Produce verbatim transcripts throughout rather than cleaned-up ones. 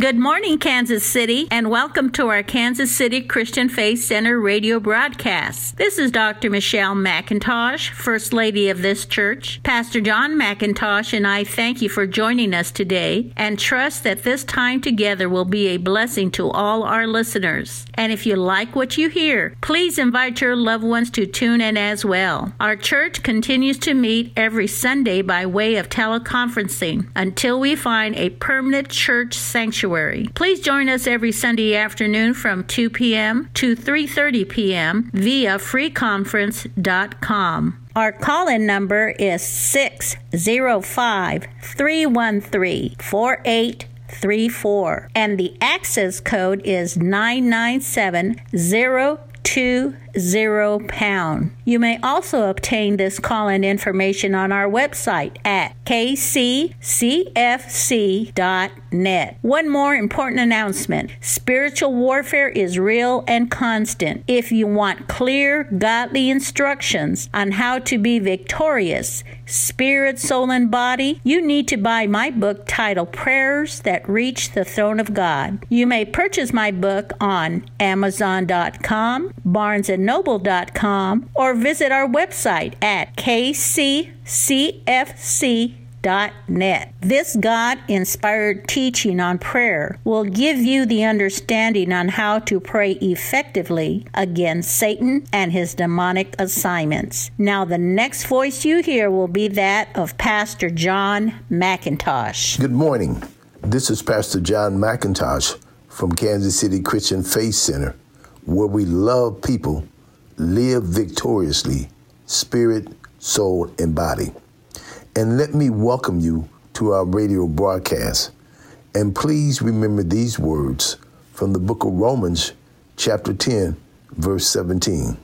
Good morning, Kansas City, and welcome to our Kansas City Christian Faith Center radio broadcast. This is Doctor Michelle McIntosh, First Lady of this church. Pastor John McIntosh and I thank you for joining us today and trust that this time together will be a blessing to all our listeners. And if you like what you hear, please invite your loved ones to tune in as well. Our church continues to meet every Sunday by way of teleconferencing until we find a permanent church sanctuary. Please join us every Sunday afternoon from two p.m. to three thirty p.m. via free conference dot com. Our call-in number is six zero five, three one three, four eight three four, and the access code is nine nine seven zero two zero pound. You may also obtain this call-in information on our website at k c c f c dot net. One more important announcement. Spiritual warfare is real and constant. If you want clear, godly instructions on how to be victorious, spirit, soul, and body, you need to buy my book titled Prayers That Reach the Throne of God. You may purchase my book on amazon dot com, barnes and noble dot com, or visit our website at k c c f c dot net. This God-inspired teaching on prayer will give you the understanding on how to pray effectively against Satan and his demonic assignments. Now, the next voice you hear will be that of Pastor John McIntosh. Good morning. This is Pastor John McIntosh from Kansas City Christian Faith Center, where we love people, live victoriously, spirit, soul, and body. And let me welcome you to our radio broadcast. And please remember these words from the book of Romans, chapter ten, verse seventeen.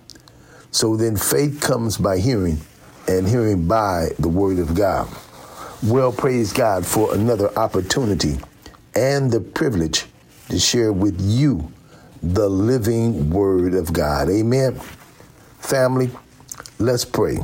So then faith comes by hearing, and hearing by the word of God. Well, praise God for another opportunity and the privilege to share with you the living word of God. Amen. Family, let's pray.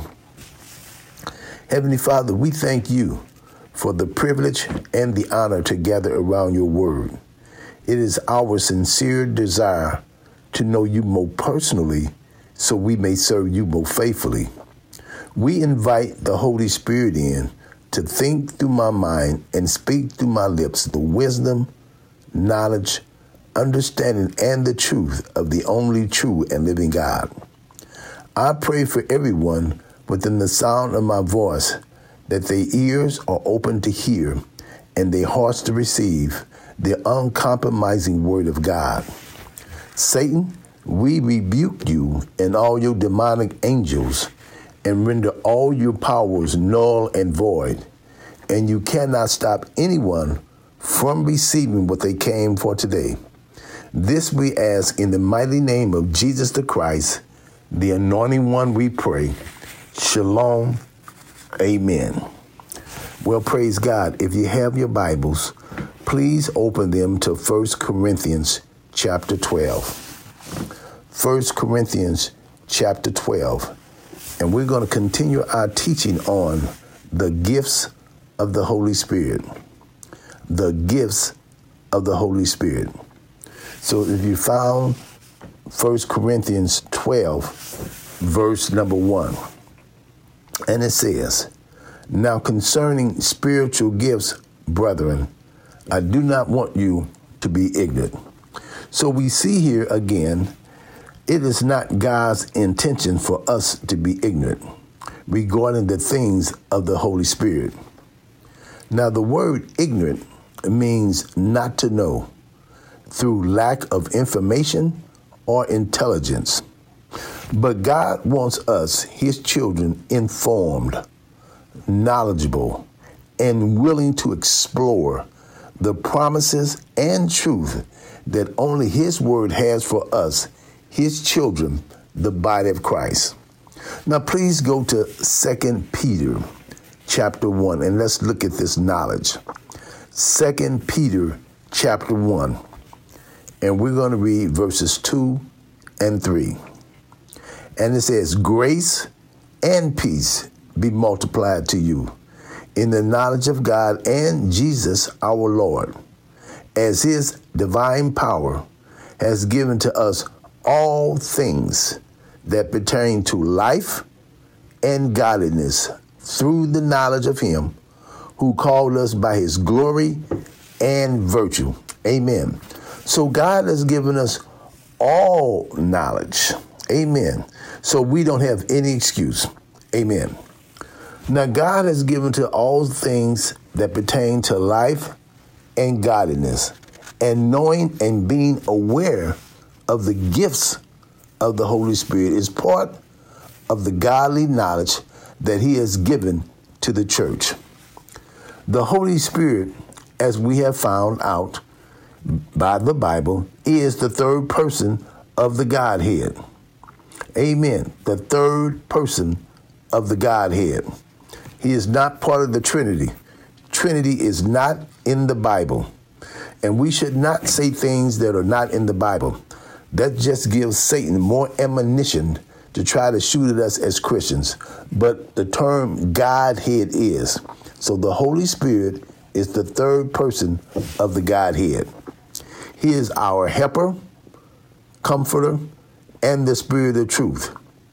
Heavenly Father, we thank you for the privilege and the honor to gather around your word. It is our sincere desire to know you more personally so we may serve you more faithfully. We invite the Holy Spirit in to think through my mind and speak through my lips the wisdom, knowledge, understanding, and the truth of the only true and living God. I pray for everyone within the sound of my voice that their ears are open to hear and their hearts to receive the uncompromising word of God. Satan, we rebuke you and all your demonic angels and render all your powers null and void, and you cannot stop anyone from receiving what they came for today. This we ask in the mighty name of Jesus the Christ, the anointing one, we pray. Shalom. Amen. Well, praise God. If you have your Bibles, please open them to First Corinthians chapter twelve. First Corinthians chapter twelve. And we're going to continue our teaching on the gifts of the Holy Spirit. The gifts of the Holy Spirit. So if you found First Corinthians twelve, verse number one, and it says, now concerning spiritual gifts, brethren, I do not want you to be ignorant. So we see here again, it is not God's intention for us to be ignorant regarding the things of the Holy Spirit. Now the word ignorant means not to know through lack of information or intelligence. But God wants us, his children, informed, knowledgeable, and willing to explore the promises and truth that only his word has for us, his children, the body of Christ. Now, please go to Second Peter chapter one, and let's look at this knowledge. Second Peter chapter one, and we're going to read verses two and three. And it says, grace and peace be multiplied to you in the knowledge of God and Jesus our Lord, as his divine power has given to us all things that pertain to life and godliness through the knowledge of him who called us by his glory and virtue. Amen. So God has given us all knowledge. Amen. So we don't have any excuse. Amen. Now God has given to all things that pertain to life and godliness, and knowing and being aware of the gifts of the Holy Spirit is part of the godly knowledge that he has given to the church. The Holy Spirit, as we have found out by the Bible, is the third person of the Godhead. Amen. The third person of the Godhead. He is not part of the Trinity. Trinity is not in the Bible. And we should not say things that are not in the Bible. That just gives Satan more ammunition to try to shoot at us as Christians. But the term Godhead is. So the Holy Spirit is the third person of the Godhead. He is our helper, comforter, and the Spirit of truth.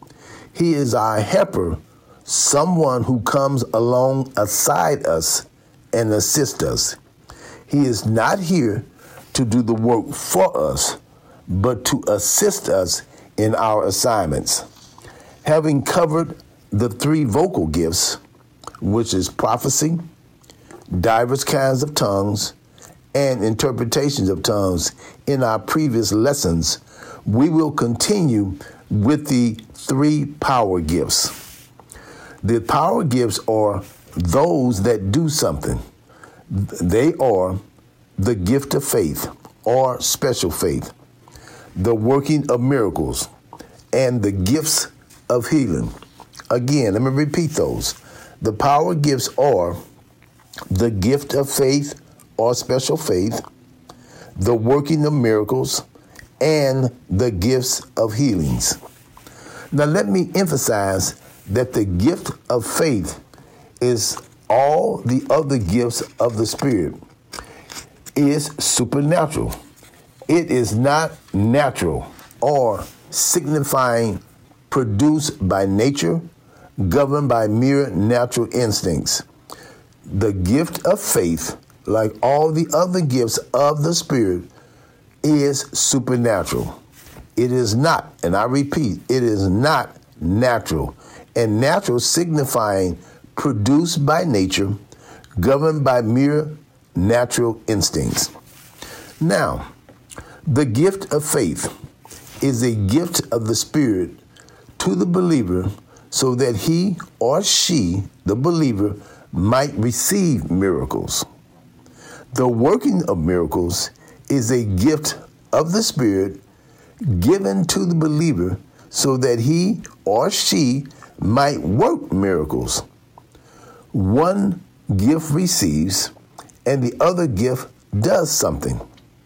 He is our helper, someone who comes alongside us and assists us. He is not here to do the work for us, but to assist us in our assignments. Having covered the three vocal gifts, which is prophecy, diverse kinds of tongues, and interpretations of tongues in our previous lessons, we will continue with the three power gifts. The power gifts are those that do something. They are the gift of faith or special faith, the working of miracles, and the gifts of healing. Again, let me repeat those. The power gifts are the gift of faith or special faith, the working of miracles, and the gifts of healings. Now, let me emphasize that the gift of faith is all the other gifts of the Spirit. Is supernatural. It is not natural or signifying produced by nature, governed by mere natural instincts. The gift of faith, like all the other gifts of the Spirit, is supernatural. It is not, and I repeat, it is not natural. And natural signifying produced by nature, governed by mere natural instincts. Now, the gift of faith is a gift of the Spirit to the believer so that he or she, the believer, might receive miracles. The working of miracles is a gift of the Spirit given to the believer so that he or she might work miracles. One gift receives and the other gift does something.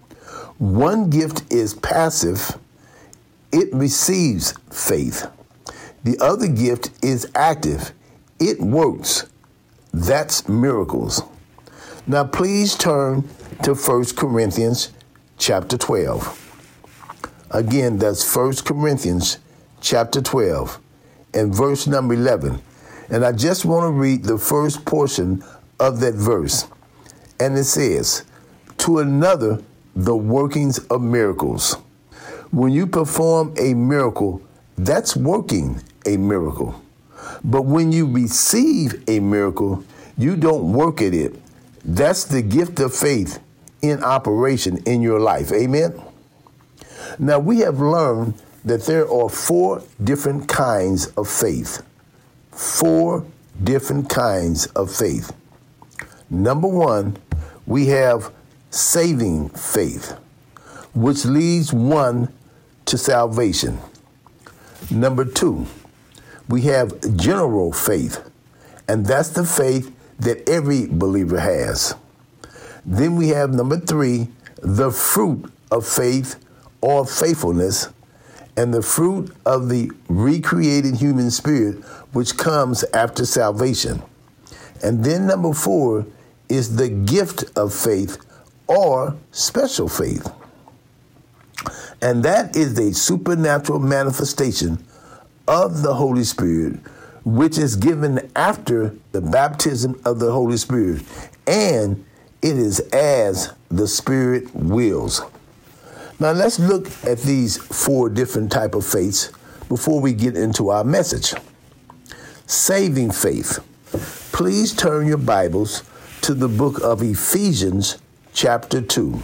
One gift is passive. It receives faith. The other gift is active. It works. That's miracles. Now please turn to First Corinthians chapter twelve. Again, that's First Corinthians chapter twelve and verse number eleven. And I just want to read the first portion of that verse. And it says, to another, the workings of miracles. When you perform a miracle, that's working a miracle. But when you receive a miracle, you don't work at it. That's the gift of faith in operation in your life. Amen? Now, we have learned that there are four different kinds of faith. Four different kinds of faith. Number one, we have saving faith, which leads one to salvation. Number two, we have general faith, and that's the faith that every believer has. Then we have number three, the fruit of faith or faithfulness, and the fruit of the recreated human spirit, which comes after salvation. And then number four is the gift of faith or special faith. And that is a supernatural manifestation of the Holy Spirit, which is given after the baptism of the Holy Spirit, and it is as the Spirit wills. Now let's look at these four different type of faiths before we get into our message. Saving faith. Please turn your Bibles to the book of Ephesians chapter two.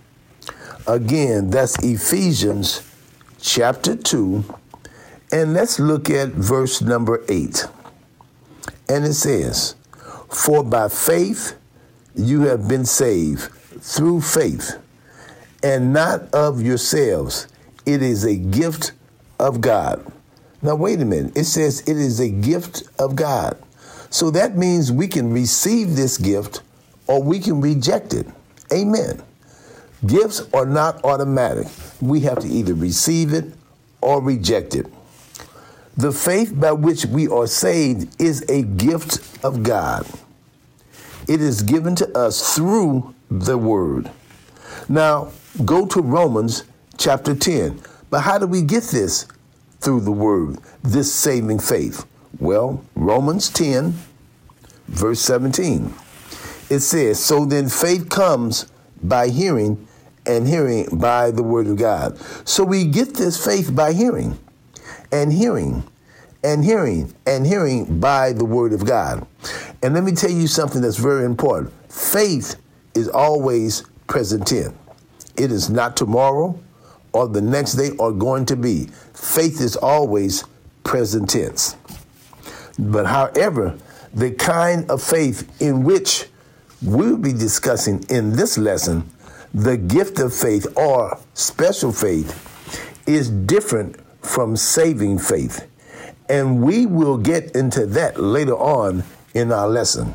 Again, that's Ephesians chapter two, and let's look at verse number eight. And it says, "For by faith you have been saved through faith, and not of yourselves. It is a gift of God." Now, wait a minute. It says it is a gift of God. So that means we can receive this gift or we can reject it. Amen. Gifts are not automatic. We have to either receive it or reject it. The faith by which we are saved is a gift of God. It is given to us through the Word. Now, go to Romans chapter ten. But how do we get this? Through the Word, this saving faith. Well, Romans ten, verse seventeen. It says, "So then faith comes by hearing, and hearing by the Word of God." So we get this faith by hearing, and hearing, and hearing, and hearing by the Word of God. And let me tell you something that's very important. Faith is always present tense. It is not tomorrow or the next day or going to be. Faith is always present tense. But however, the kind of faith in which we'll be discussing in this lesson, the gift of faith or special faith, is different from saving faith. And we will get into that later on in our lesson.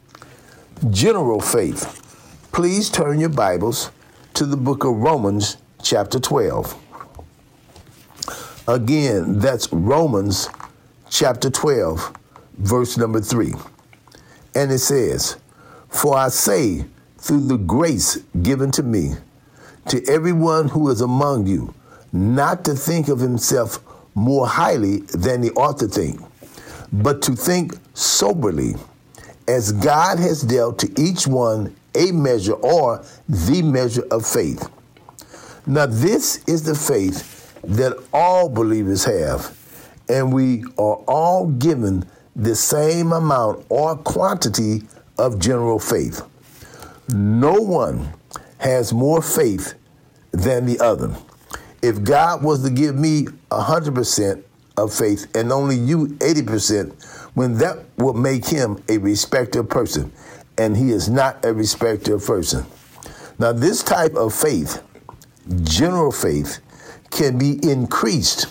General faith. Please turn your Bibles to the book of Romans chapter twelve. Again, that's Romans chapter twelve, verse number three. And it says, "For I say, through the grace given to me, to everyone who is among you, not to think of himself more highly than he ought to think, but to think soberly, as God has dealt to each one a measure or the measure of faith." Now, this is the faith that all believers have, and we are all given the same amount or quantity of general faith. No one has more faith than the other. If God was to give me one hundred percent of faith and only you eighty percent, when that would make him a respecter of person, and he is not a respecter of person. Now, this type of faith, general faith, can be increased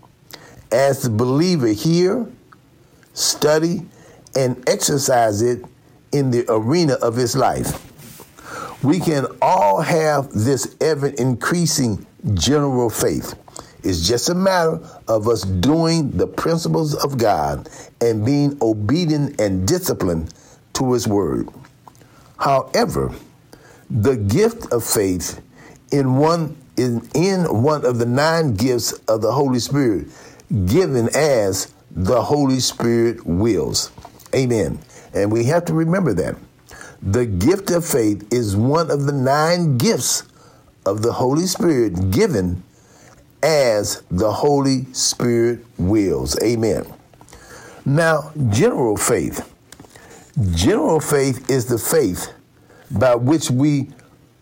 as the believer hear, study, and exercise it in the arena of his life. We can all have this ever-increasing general faith. It's just a matter of us doing the principles of God and being obedient and disciplined to his word. However, the gift of faith in one in, in one of the nine gifts of the Holy Spirit, given as the Holy Spirit wills. Amen. And we have to remember that. The gift of faith is one of the nine gifts of the Holy Spirit, given as the Holy Spirit wills. Amen. Now, general faith. General faith is the faith by which we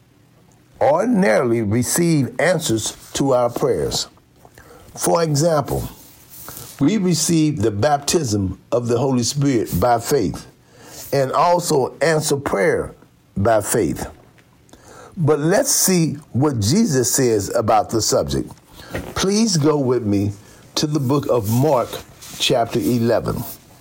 ordinarily receive answers to our prayers. For example, we receive the baptism of the Holy Spirit by faith and also answer prayer by faith. But let's see what Jesus says about the subject. Please go with me to the book of Mark chapter eleven.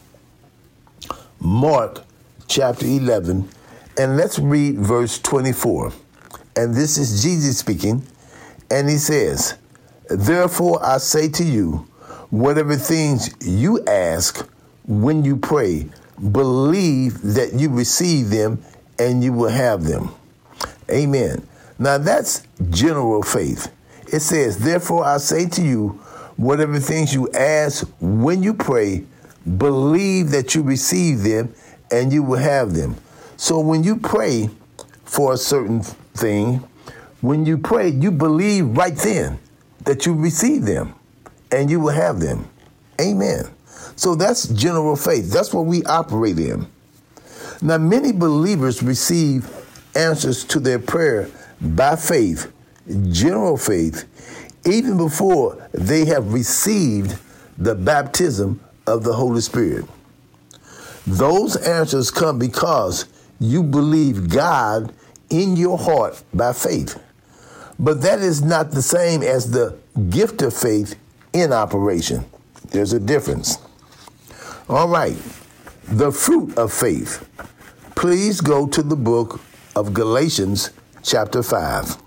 Mark chapter eleven, and let's read verse twenty-four. And this is Jesus speaking, and he says, "Therefore I say to you, whatever things you ask when you pray, believe that you receive them and you will have them." Amen. Now that's general faith. It says, therefore I say to you, whatever things you ask when you pray, believe that you receive them and you will have them. So when you pray for a certain thing, when you pray, you believe right then that you receive them and you will have them. Amen. So that's general faith. That's what we operate in. Now, many believers receive answers to their prayer by faith, general faith, even before they have received the baptism of the Holy Spirit. Those answers come because you believe God in your heart by faith. But that is not the same as the gift of faith in operation. There's a difference. All right, the fruit of faith. Please go to the book of Galatians chapter five.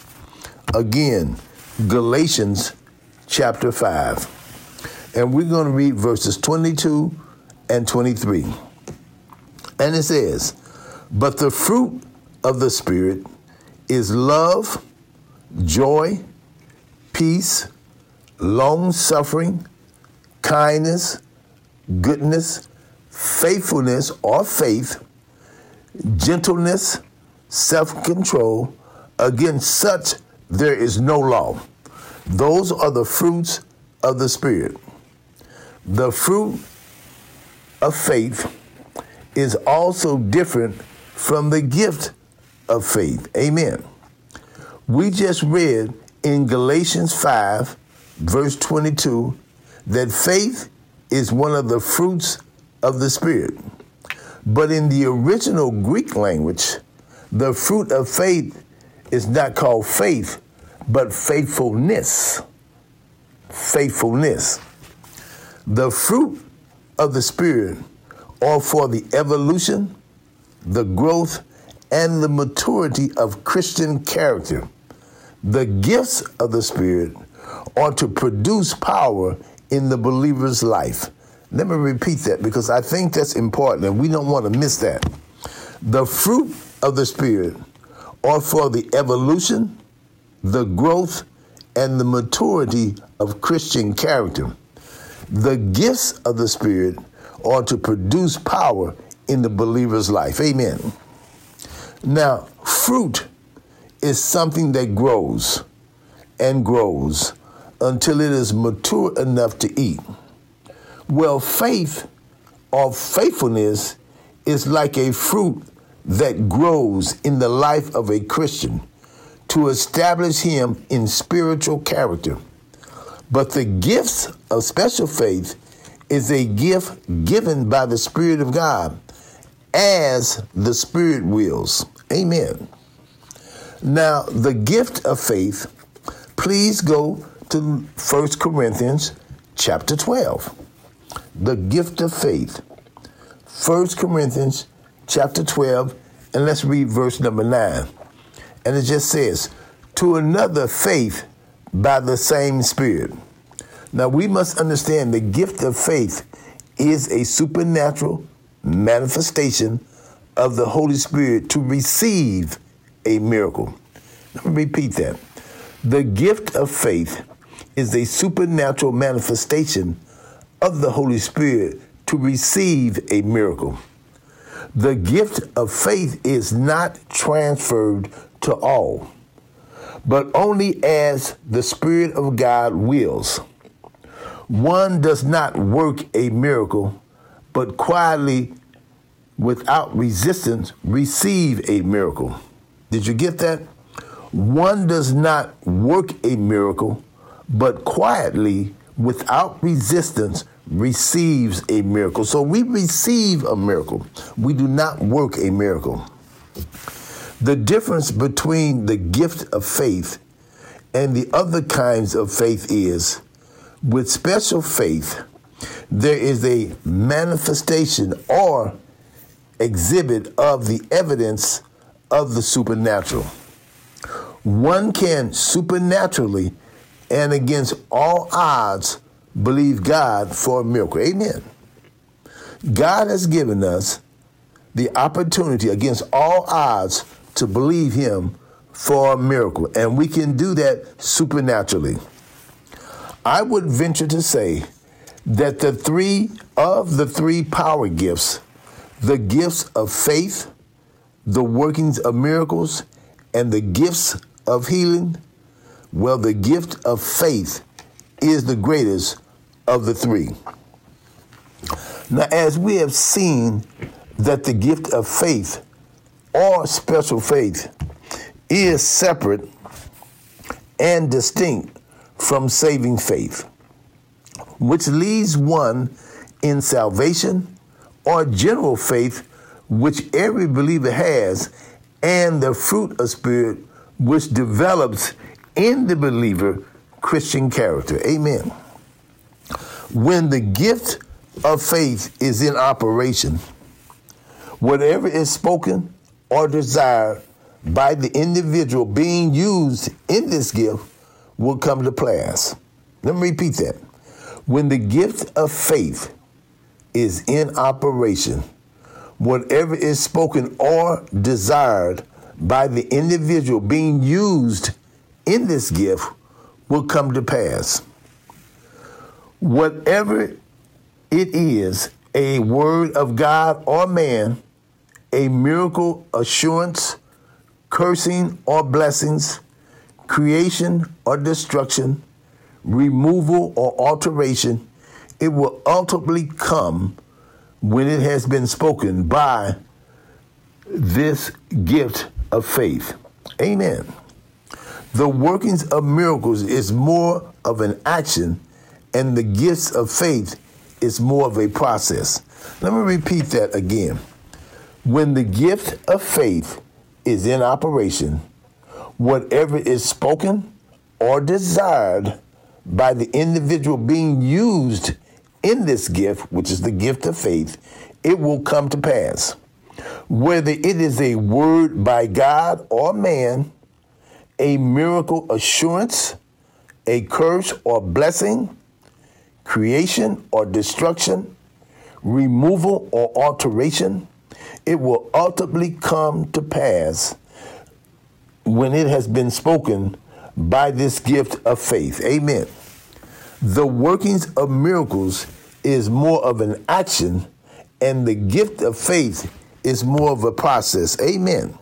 Again, Galatians chapter five. And we're going to read verses twenty-two and twenty-three. And it says, but the fruit of the Spirit is love, joy, peace, long-suffering, kindness, goodness, faithfulness or faith, gentleness, self-control. Against such there is no law. Those are the fruits of the Spirit. The fruit of faith is also different from the gift of faith. Amen. We just read in Galatians five, verse twenty-two, that faith is one of the fruits of the Spirit. But in the original Greek language, the fruit of faith is not called faith, but faithfulness. Faithfulness. The fruit of the Spirit are for the evolution, the growth, and the maturity of Christian character. The gifts of the Spirit are to produce power in the believer's life. Let me repeat that because I think that's important and we don't want to miss that. The fruit of the Spirit are for the evolution, the growth, and the maturity of Christian character. The gifts of the Spirit are to produce power in the believer's life. Amen. Now, fruit is something that grows and grows until it is mature enough to eat. Well, faith or faithfulness is like a fruit that grows in the life of a Christian to establish him in spiritual character. But the gifts of special faith is a gift given by the Spirit of God as the Spirit wills. Amen. Now, the gift of faith, please go to First Corinthians chapter twelve. The gift of faith. First Corinthians chapter twelve, and let's read verse number nine. And it just says, to another faith by the same Spirit. Now we must understand the gift of faith is a supernatural manifestation of the Holy Spirit to receive a miracle. Let me repeat that. The gift of faith is a supernatural manifestation of the Holy Spirit to receive a miracle. The gift of faith is not transferred to all, but only as the Spirit of God wills. One does not work a miracle, but quietly, without resistance, receive a miracle. Did you get that? One does not work a miracle, but quietly, without resistance, receives a miracle. So we receive a miracle. We do not work a miracle. The difference between the gift of faith and the other kinds of faith is, with special faith, there is a manifestation or exhibit of the evidence of the supernatural. One can supernaturally and against all odds believe God for a miracle. Amen. God has given us the opportunity against all odds to believe him for a miracle, and we can do that supernaturally. I would venture to say that the three of the three power gifts, the gifts of faith, the workings of miracles, and the gifts of healing, well, the gift of faith is the greatest of the three. Now, as we have seen that the gift of faith or special faith is separate and distinct from saving faith, which leads one in salvation or general faith, which every believer has, and the fruit of Spirit, which develops in the believer Christian character. Amen. When the gift of faith is in operation, whatever is spoken or desired by the individual being used in this gift will come to pass. Let me repeat that. When the gift of faith is in operation, whatever is spoken or desired by the individual being used in this gift will come to pass. Whatever it is, a word of God or man, a miracle, assurance, cursing or blessings, creation or destruction, removal or alteration, it will ultimately come when it has been spoken by this gift of faith. Amen. The workings of miracles is more of an action, and the gifts of faith is more of a process. Let me repeat that again. When the gift of faith is in operation, whatever is spoken or desired by the individual being used in this gift, which is the gift of faith, it will come to pass. Whether it is a word by God or man, a miracle assurance, a curse or blessing, creation or destruction, removal or alteration, it will ultimately come to pass when it has been spoken by this gift of faith. Amen. The workings of miracles is more of an action, and the gift of faith is more of a process. Amen.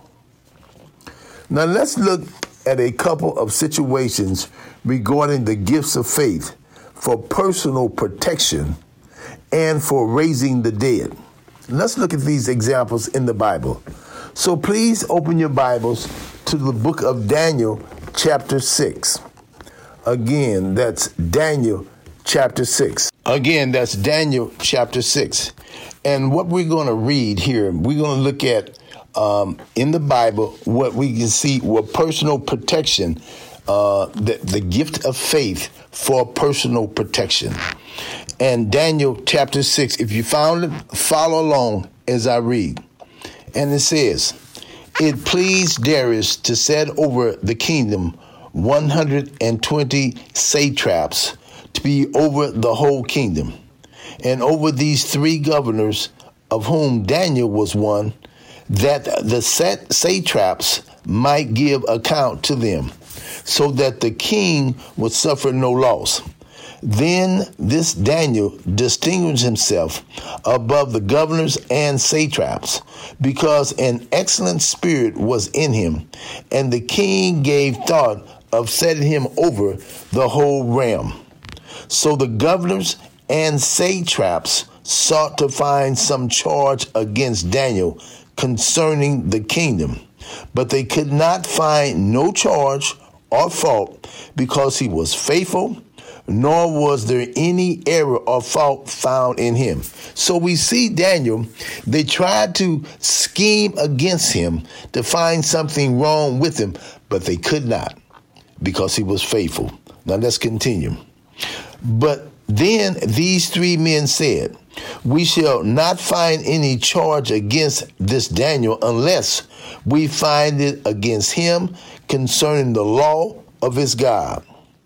Now let's look at a couple of situations regarding the gifts of faith for personal protection and for raising the dead. Let's look at these examples in the Bible. So please open your Bibles to the book of Daniel, chapter six. Again, that's Daniel chapter six. Again, that's Daniel chapter six. And what we're going to read here, we're going to look at um, in the Bible what we can see what personal protection, uh, the, the gift of faith for personal protection. And Daniel chapter six, if you found it, follow along as I read. And it says, it pleased Darius to set over the kingdom one hundred twenty satraps to be over the whole kingdom, and over these three governors, of whom Daniel was one, that the satraps might give account to them, so that the king would suffer no loss. Then this Daniel distinguished himself above the governors and satraps, because an excellent spirit was in him, and the king gave thought of setting him over the whole realm. So the governors and satraps sought to find some charge against Daniel concerning the kingdom, but they could not find no charge or fault, because he was faithful, nor was there any error or fault found in him. So we see Daniel, they tried to scheme against him to find something wrong with him, but they could not, because he was faithful. Now let's continue. But then these three men said, we shall not find any charge against this Daniel unless we find it against him concerning the law of his God.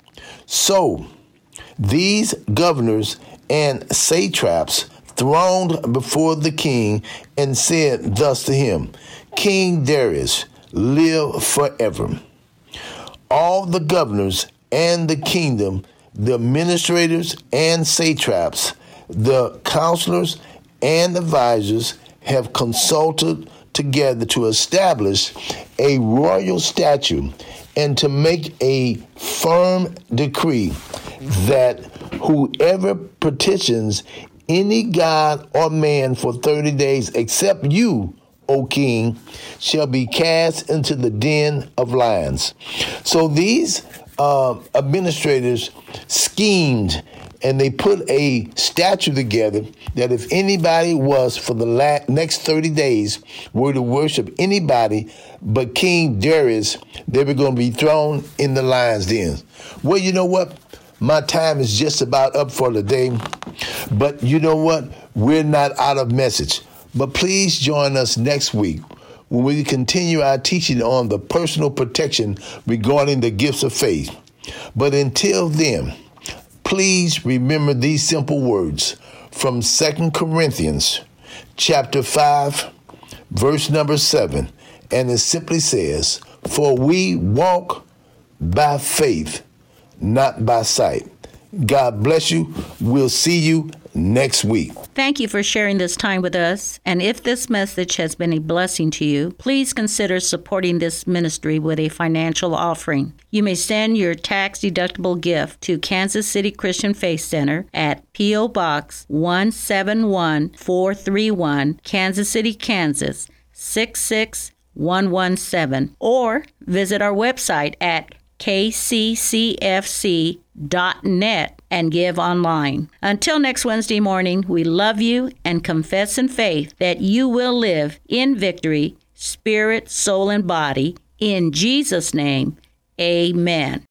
So these governors and satraps throned before the king and said thus to him, King Darius, live forever. All the governors and the kingdom, the administrators and satraps, the counselors and advisors have consulted together to establish a royal statute and to make a firm decree that whoever petitions any god or man for thirty days except you, O king, shall be cast into the den of lions. So these uh, administrators schemed, and they put a statute together that if anybody was for the la- next thirty days were to worship anybody but King Darius, they were going to be thrown in the lion's den. Well, you know what? My time is just about up for the day. But you know what? We're not out of message. But please join us next week when we continue our teaching on the personal protection regarding the gifts of faith. But until then, please remember these simple words from Second Corinthians chapter five, verse number seven. And it simply says, "For we walk by faith, not by sight." God bless you. We'll see you next week. Thank you for sharing this time with us. And if this message has been a blessing to you, please consider supporting this ministry with a financial offering. You may send your tax-deductible gift to Kansas City Christian Faith Center at P O. Box one seven one four three one, Kansas City, Kansas six six one one seven, or visit our website at k c c f c dot net and give online. Until next Wednesday morning, we love you and confess in faith that you will live in victory, spirit, soul, and body. In Jesus' name, amen.